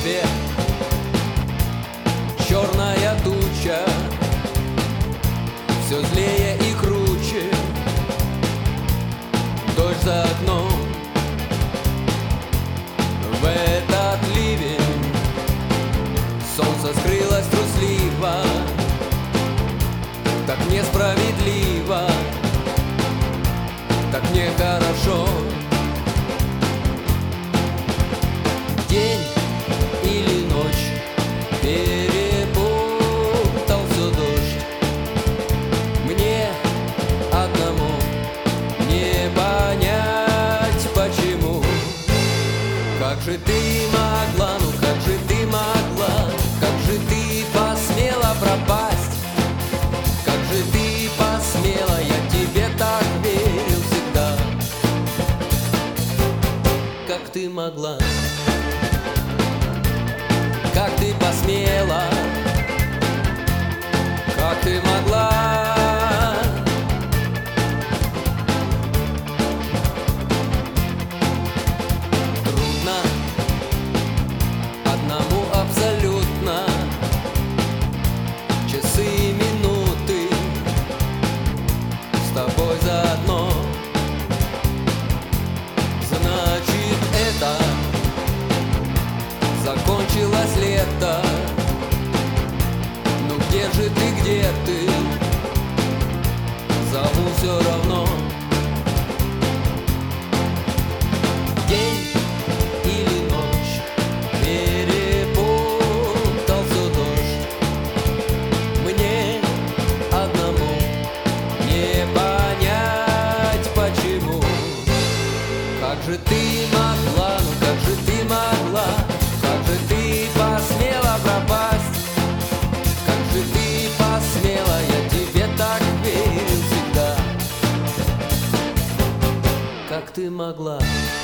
небе черная туча, все злее и круче, дождь за окном. В этот ливень солнце скрылось трусливо, так несправедливо, так нехорошо. День или ночь перепутал все дождь. Мне одному не понять почему. Как же ты могла, ну как же ты могла, как же ты посмела пропасть, как же ты посмела, я тебе так верил всегда. Как ты могла, как ты посмела, как ты могла. Трудно одному абсолютно, часы и минуты с тобой заодно. Значит, это закончилось лето. Ну где же ты, где ты? Зову все равно. День или ночь перепутал все дождь. Мне одному не понять почему. Как же ты могла, ну как же ты могла, как же ты посмела пропасть, как же ты посмела, я тебе так верил всегда. Как ты могла.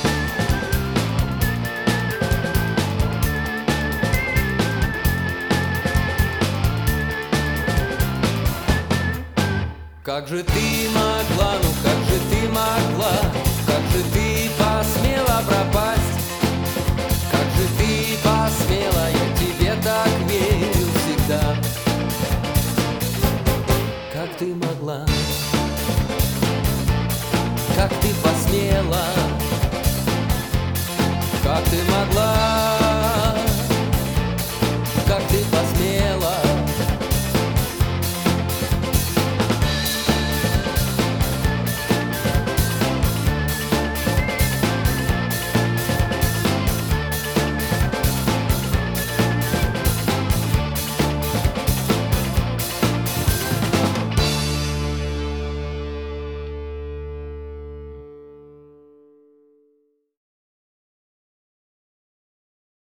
Как же ты могла, ну как же ты могла, как же ты посмела пропасть, как же ты посмела, я тебе так верил всегда. Как ты могла, как ты